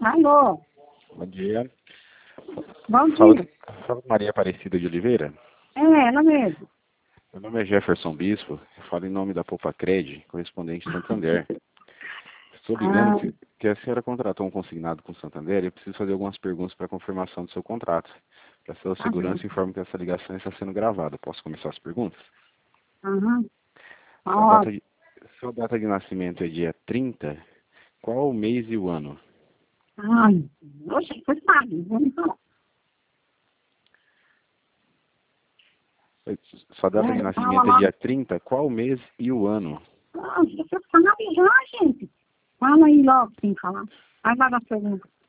Alô, Bom dia. bom Fala, dia. fala Maria Aparecida de Oliveira. É, ela mesmo. Meu nome é Jefferson Bispo. Eu falo em nome da Poupa Cred, correspondente Santander. Estou ligando Ah, que a senhora contratou um consignado com Santander e eu preciso fazer algumas perguntas para confirmação do seu contrato. Para sua tá bem. segurança, informo que essa ligação está sendo gravada. Posso começar as perguntas? Aham. Sua Ó, data de, sua data de nascimento é dia 30. Qual o mês e o ano? ai, oxe, você sabe, vamos falar. Sua data de Fala nascimento é lá. dia 30. Qual o mês e o ano? Ah, você sabe já, gente. Fala aí logo sem falar. Aí vai dar pergunta.